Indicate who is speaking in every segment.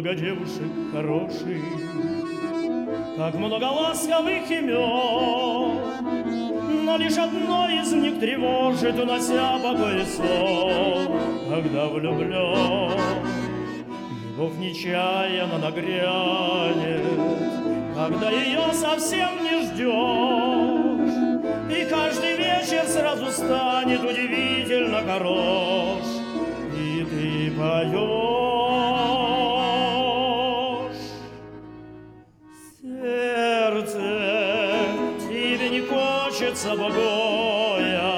Speaker 1: много девушек хороших, как много ласковых имен, но лишь одно из них тревожит, унося покой и сон, когда влюблен. Любовь нечаянно нагрянет, когда ее совсем не ждешь, и каждый вечер сразу станет удивительно хорош, и ты поешь. Сердце, тебе не хочется покоя,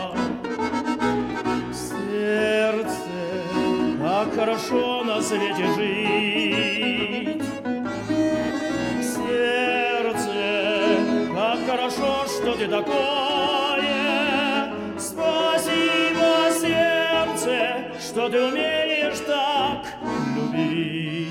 Speaker 1: сердце, как хорошо на свете жить. Сердце, как хорошо, что ты такое. Спасибо, сердце, что ты умеешь так любить.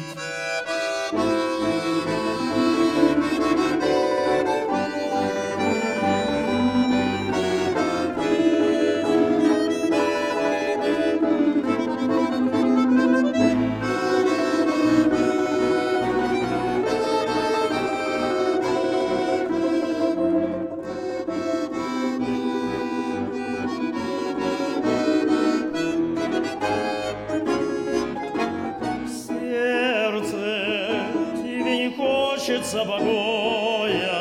Speaker 1: Хочется покоя,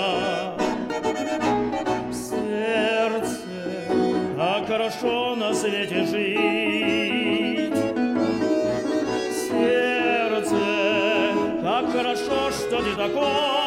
Speaker 1: сердце, как хорошо на свете жить. Сердце, как хорошо, что ты такое.